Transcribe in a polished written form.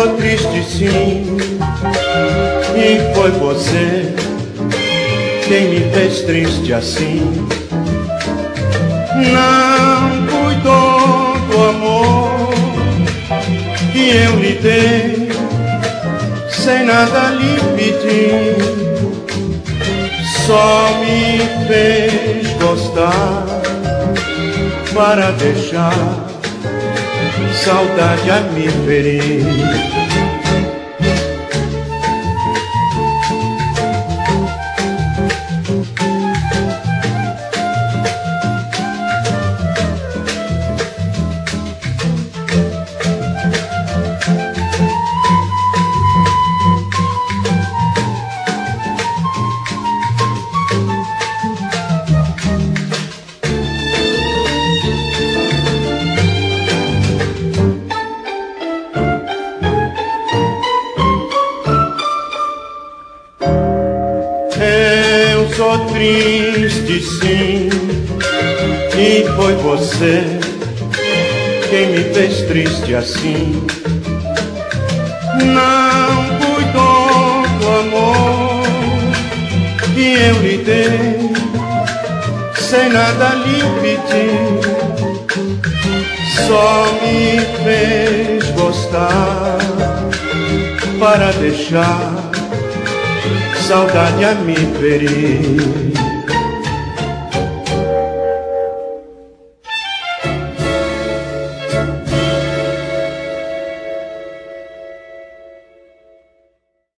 sou triste sim, e foi você quem me fez triste assim. Não cuidou do amor que eu lhe dei, sem nada lhe pedir, só me fez gostar para deixar saudade a me ferir. Eu sou triste sim, e foi você quem me fez triste assim. Não cuidou do amor que eu lhe dei, sem nada lhe pedir, só me fez gostar para deixar saudade a me ferir.